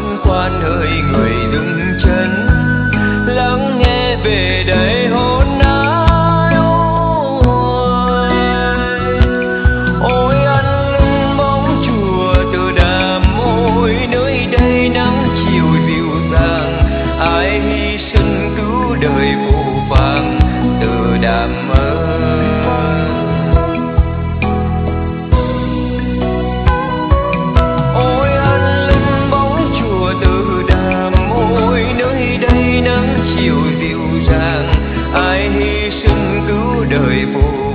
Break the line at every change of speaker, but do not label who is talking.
băn khoăn hỡi người dừng chân lắng nghe về đây hôm nay. Ôi anh lưng bóng chùa từ đàm ôi, nơi đây nắng chiều dịu dàng, ai hy sinh cứu đời vô vàng từ đàm ơi. Ôi anh lưng bóng chùa từ đàm ôi, nơi đây nắng chiều dịu dàng, ai hy sinh cứu đời vô